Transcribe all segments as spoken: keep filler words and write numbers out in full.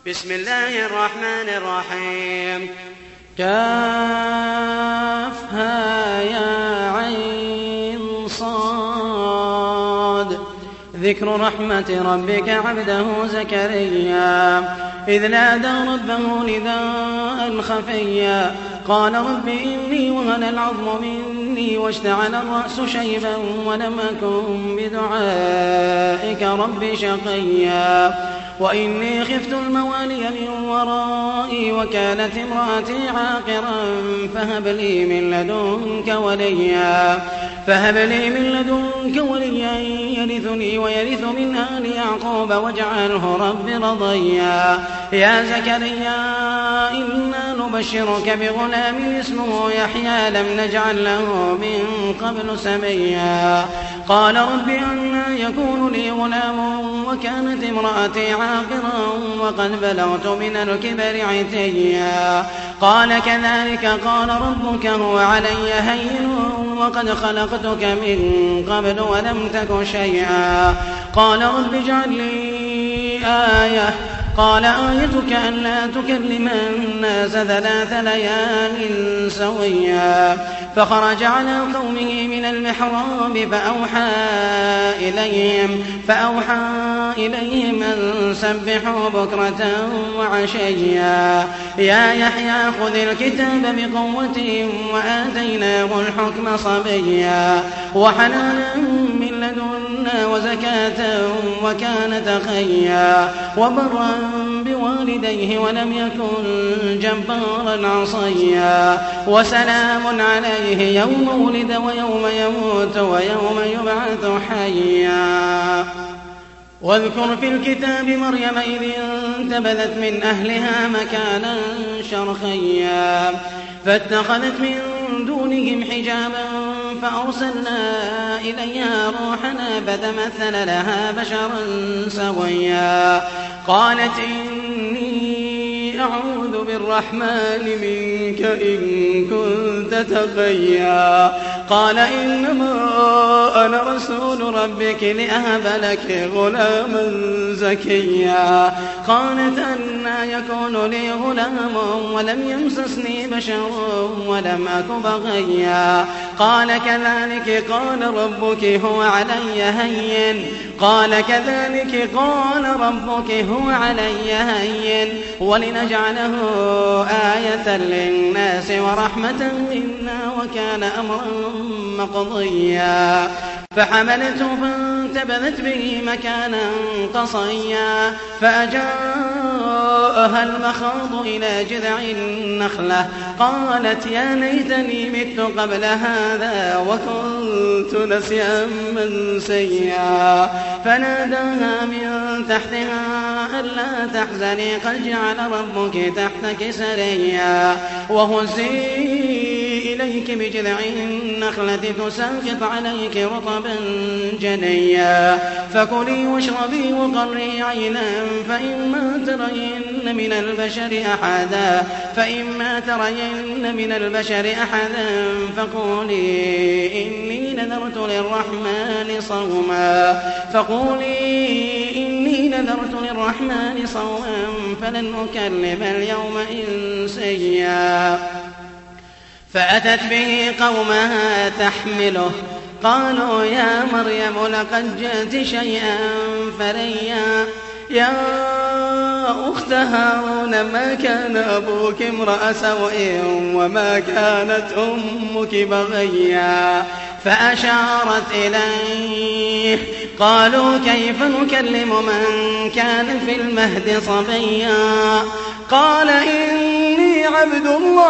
بسم الله الرحمن الرحيم. كافها يا عين صاد ذكر رحمة ربك عبده زكريا إذ نادى ربه نداء خفيا قال رب إني وهن العظم مني واشتعل الرأس شيبا ولم أكن بدعائك رب شقيا وإني خفت الموالي من ورائي وكانت امرأتي عاقرا فهب لي من لدنك وليا فهب لي من لدنك وليا يرثني ويرث من آل يعقوب واجعله رب رضيا يا زكريا إنا نبشرك بغلام اسمه يحيى لم نجعل له من قبل سميا قال رب أنى يكون لي غلام وكانت امرأتي عاقرا وقد بلغت من الكبر عتيا قال كذلك قال ربك هو علي هين وقد خلقتك من قبل ولم تك شيئا قال رب اجعل لي آية قال آيتك ألا تكلم الناس ثلاث ليال سويا فخرج على قومه من المحراب فأوحى إليهم, فأوحى إليهم أن سبحوا بكرة وعشيا يا يحيى خذ الكتاب بقوة وآتيناه الحكم صبيا وحنانا من لدنا وزكاة وكان تقيا وبرا بوالديه ولم يكن جبارا عصيا وسلام عليه يوم ولد ويوم يموت ويوم يبعث حيا واذكر في الكتاب مريم إذ انتبذت من أهلها مكانا شرقيا فاتخذت من دونهم حجابا فأرسلنا إليها روحنا فتمثل لها بشرا سويا قالت إني أعوذ بالرحمن منك إن كنت تقيا قال إنما أنا رسول ربك لأهب لك غلاما زكيا قالت أنى يكون لي غلام ولم يمسسني بشر ولم أك بغيا قال كذلك قال ربك هو علي هين قال كذلك قال ربك هو علي هين ولنجعله آية للناس ورحمة منا وكان أمرا مقضيا فحملته فانتبذت به مكانا قصيا فأجاءها المخاض إلى جذع النخلة قالت يا ليتني مت قبل هذا وكنت نسيا منسيا فناداها من تحتها ألا تحزني قد جعل ربك تحتك سريا وهزي إليك بجذع النخلة تساقط عليك رطبا جنيا فكلي واشربي وقري عينا فإما ترين من البشر أحدا فإما ترين من البشر أحدا فقولي إني نذرت للرحمن صوما فقولي إني نذرت للرحمن صوما فلن أكلم اليوم إنسيا فأتت به قومها تحمله قالوا يا مريم لقد جئت شيئا فريا يا أخت هارون ما كان أبوك امرأ سوء وما كانت أمك بغيا فأشارت إليه قالوا كيف نكلم من كان في المهد صبيا قال إني عبد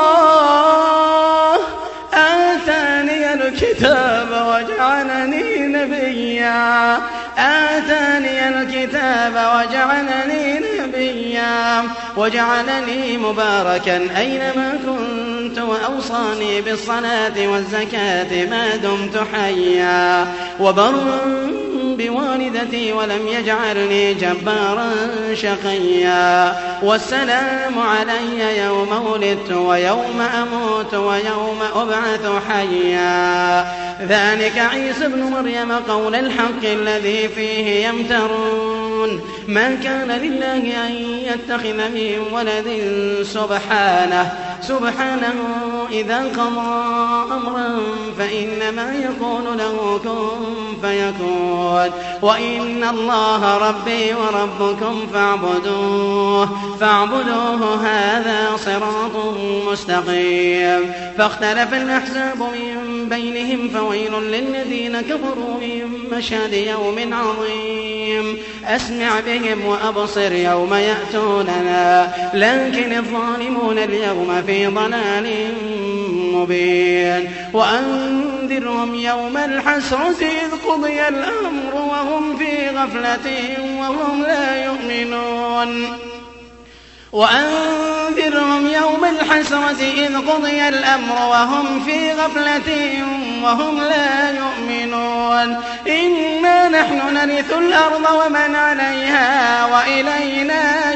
الله آتاني الكتاب وجعلني نبيا آتاني الكتاب وجعلني نبيا وجعلني مباركا أينما كنت وأوصاني بالصلاة والزكاة ما دمت حيا وبرا بوالدتي ولم يجعلني جبارا شقيا والسلام علي يوم ولدت ويوم أموت ويوم أبعث حيا ذلك عيسى ابن مريم قول الحق الذي فيه يمترون ما كان لله أن يتخذ من ولد سبحانه سبحانه إذا قضى أمرا فإنما يقول له كن فيكون وإن الله ربي وربكم فاعبدوه فاعبدوه هذا صراط مستقيم فاختلف الأحزاب من بينهم فويل للذين كفروا من مشهد يوم عظيم أسمع بهم وأبصر يوم يأتوننا لكن الظالمون اليوم في ضلال مبين وأنذرهم يوم الحسرة إذ قضي الأمر وهم في غفلة وهم لا يؤمنون وأنذرهم يوم الحسرة إذ قضي الأمر وهم في غفلة وهم لا يؤمنون إنا نحن نرث الأرض ومن عليها وإلينا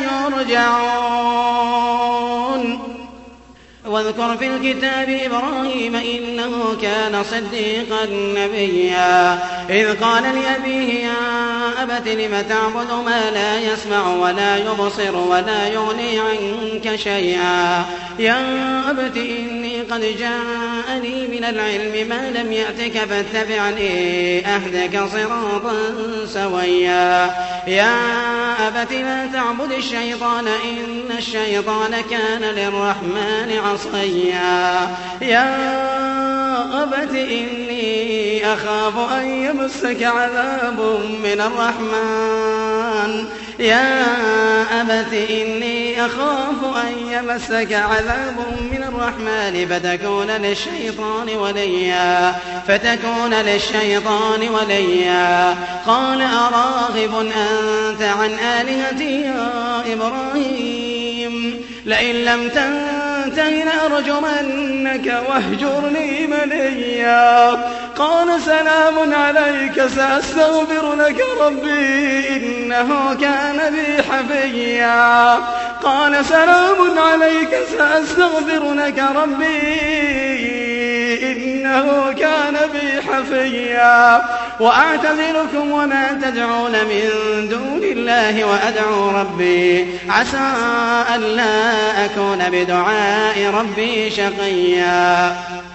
يرجعون واذكر في الكتاب إبراهيم إنه كان صديقا نبيا إذ قال لأبيه يا أبت لم تعبد ما لا يسمع ولا يبصر ولا يغني عنك شيئا يا أبت إني قد جاءني من العلم ما لم يأتك فاتبعني أهدك صراطا سويا يا أبت لا تعبد الشيطان إن الشيطان كان للرحمن عصيا يا أبت إني أخاف أن يمسك عذاب من الرحمن يا أبت إني أخاف أن يمسك عذاب من الرحمن فتكون للشيطان وليا فتكون للشيطان وليا قال أراغب أنت عن آلهتي يا إبراهيم لئن لم تنته لأرجمنك واهجرني مليا قال سلام عليك سأستغفر لك ربي إنه كان بي حفيا قال سلام عليك سأستغفر لك ربي إنه كان بي حفيا وأعتذركم وما تدعون من دون الله وأدعو ربي عسى ألا أكون بدعاء ربي شقيا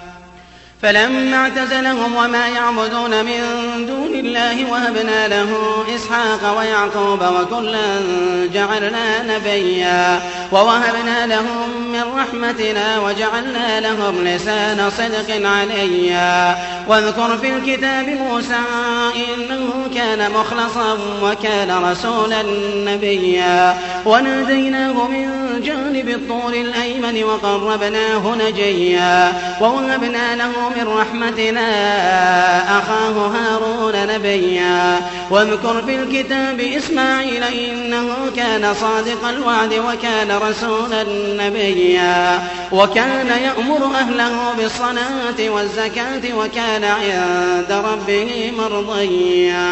فلما اعتزلهم وما يعبدون من دون الله وهبنا له إسحاق ويعقوب وكلا جعلنا نبيا ووهبنا لهم من رحمتنا وجعلنا لهم لسان صدق عليا واذكر في الكتاب موسى إنه كان مخلصا وكان رسولا نبيا وناديناه من جانب الطور الأيمن وقربناه نجيا ووهبنا له من رحمتنا أخاه هارون نبيا واذكر في الكتاب إسماعيل إنه كان صادق الوعد وكان رسولا نبيا وكان يأمر أهله بالصلاة والزكاة وكان عند ربه مرضيا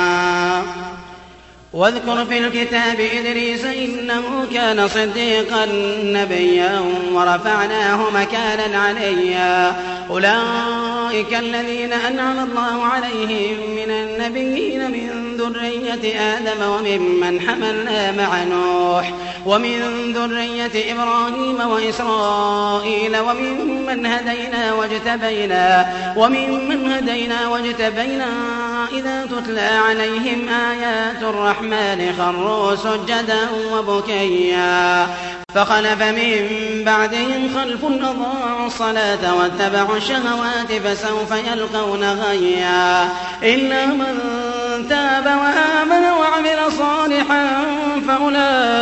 واذكر في الكتاب إدريس إنه كان صديقا نبيا ورفعناه مكانا عليا أولئك الذين أنعم الله عليهم من النبيين من ذرية آدم وممن حملنا مع نوح ومن ذرية إبراهيم وإسرائيل وممن هدينا واجتبينا وممن هدينا واجتبينا إذا تتلى عليهم آيات الرحمن خروا سجدا وبكيا فخلف من بعدهم خلف أضاعوا الصلاة واتبعوا الشهوات فسوف يلقون غيا إلا من تاب وآمن وعمل صالحا فأولئك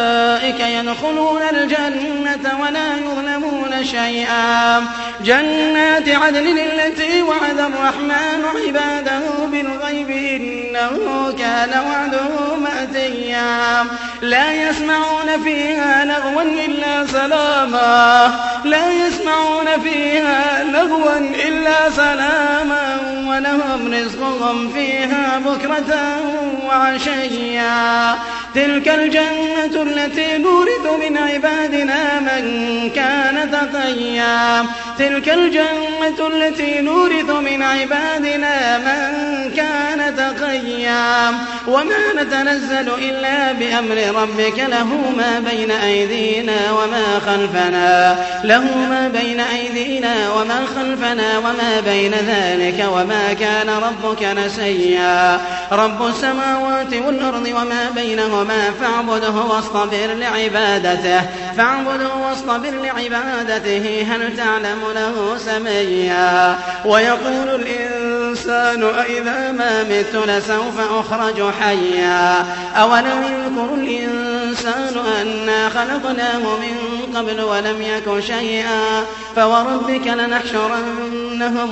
أولئك يدخلون الجنة ولا يظلمون شيئا جنات عدن التي وعد الرحمن عباده بالغيب إنه كان وعده مأتيا لا يسمعون فيها لغوا إلا سلاما لا يسمعون فيها لغوا إلا سلاما ولهم رزقهم فيها بكرة وعشيا تلك الجنة التي نورث من عبادنا من كان تقيا تلك الجنة التي نورث من عبادنا من كان تقيا وما نتنزل إلا بأمر ربك له ما بين أيدينا وما خلفنا له ما بين أيدينا وما خلفنا وما بين ذلك وما كان ربك نسيا رب السماوات والأرض وما بينهما فاعبده واصطبر لعبادته فاعبده واصطبر لعبادته هل تعلم له سميا ويقول الإنسان أإذا ما مت لسوف أخرج حيا أولم يذكر الإنسان أنا خلقناه من قبل ولم يك شيئا فوربك لنحشرنهم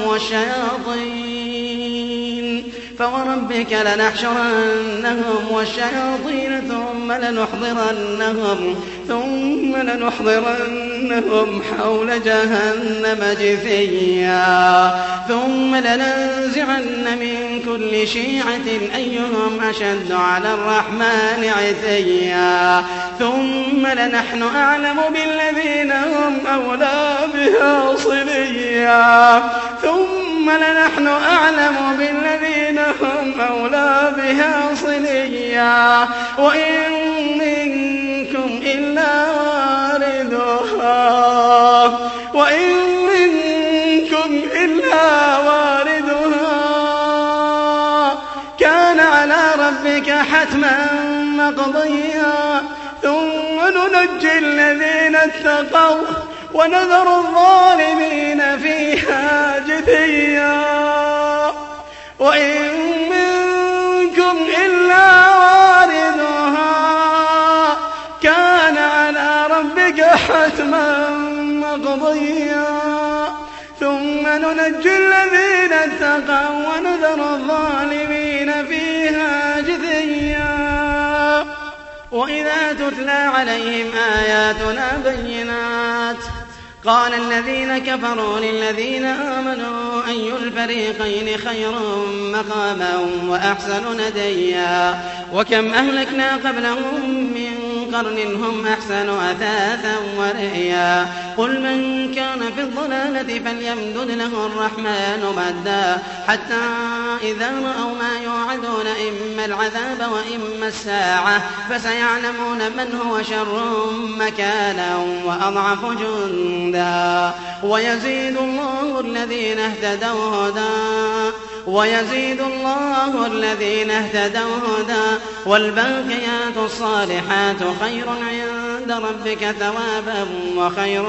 والشياطين فوربك لنحشرنهم والشياطين ثم لنحضرنهم ثم لنحضرنهم حول جهنم جثيا ثم لننزعن من كل شيعة أيهم أشد على الرحمن عتيا ثم لنحن أعلم بالذين هم أولى بها صليا ثم لنحن أعلم بالذين هم أولى بها صليا وإن منكم إلا واردها وإن منكم إلا واردها كان على ربك حتما مقضيا ثم ننجي الذين اتقوا ونذر الظالمين فيها جثيا وإن منكم إلا واردها كان على ربك حتما مقضيا ثم ننجي الذين اتقوا ونذر الظالمين فيها جثيا وإذا تتلى عليهم آياتنا بينات قال الذين كفروا للذين آمنوا أي الفريقين خير مقاما وأحسن نديا وكم أهلكنا قبلهم من قرن هم أحسن أثاثا ورئيا قل من كان في الضلالة فليمدد له الرحمن مدا حتى إذا رأوا ما يوعدون إما العذاب وإما الساعة فسيعلمون من هو شر مكانا وأضعف جندا ويزيد الله الذين اهتدوا هدى ويزيد الله الذين اهتدوا هدى والباقيات الصالحات خير عند ربك ثوابا وخير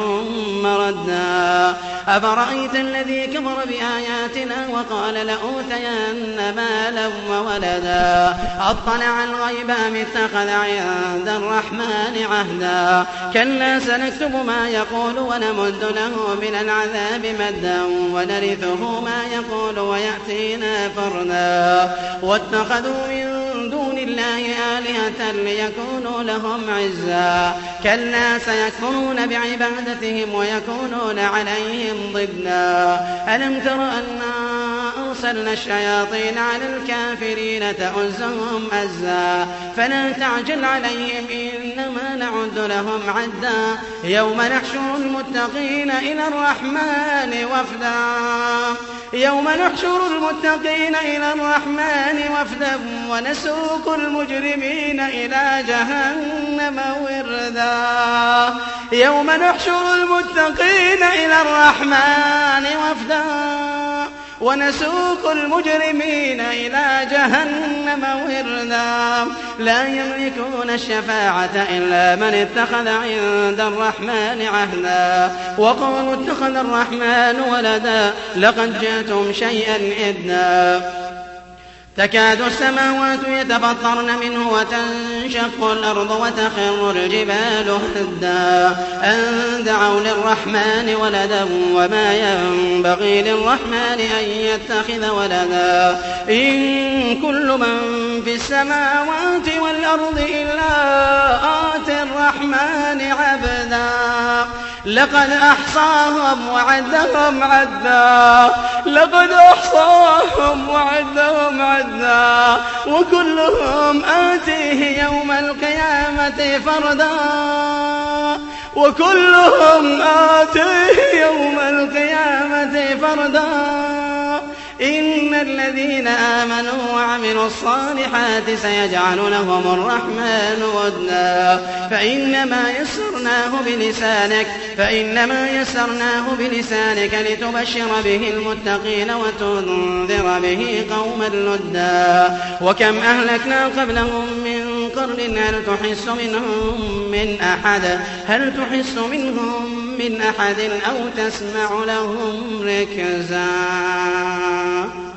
مردا أفرأيت الذي كفر بآياتنا وقال لأوتين مالا وولدا أطلع الغيب أم اتخذ عند الرحمن عهدا كلا سنكتب ما يقول ونمد له من العذاب مدا ونرثه ما يقول ويأتينا فردا واتخذوا من دون الله آلهة ليكونوا لهم عزا كلا سيكفرون بعبادتهم ويكونون عليهم ضدا ألم تر أنا أرسلنا الشياطين على الكافرين تؤزهم أزا فلا تعجل عليهم إنما نعد لهم عدا يوم نحشر المتقين إلى الرحمن وفدا يوم نحشر المتقين إلى الرحمن وفدا ونسوق المجرمين إلى جهنم وردا يوم نحشر المتقين إلى الرحمن وفدا ونسوق المجرمين إلى جهنم وردا لا يملكون الشفاعة إلا من اتخذ عند الرحمن عهدا وقالوا اتخذ الرحمن ولدا لقد جئتم شيئا إدا تكاد السماوات يتفطرن منه وتنشق الأرض وتخر الجبال هدا أن دعوا للرحمن ولدا وما ينبغي للرحمن أن يتخذ ولدا إن كل من في السماوات والأرض إلا آتي الرحمن عبدا لقد أحصاهم وعدهم عدا لقد أحصاهم وعدهم عدا وكلهم آتيه يوم القيامة فردا وكلهم آتيه يوم القيامة فردا إن الذين آمنوا وعملوا الصالحات سيجعل لهم الرحمن ودا فإنما يسرناه بلسانك فإنما يسرناه بلسانك لتبشر به المتقين وتنذر به قوما لدا وكم أهلكنا قبلهم من قرن هل تحس منهم من أحد هل تحس منهم من أحد أو تسمع لهم ركزا.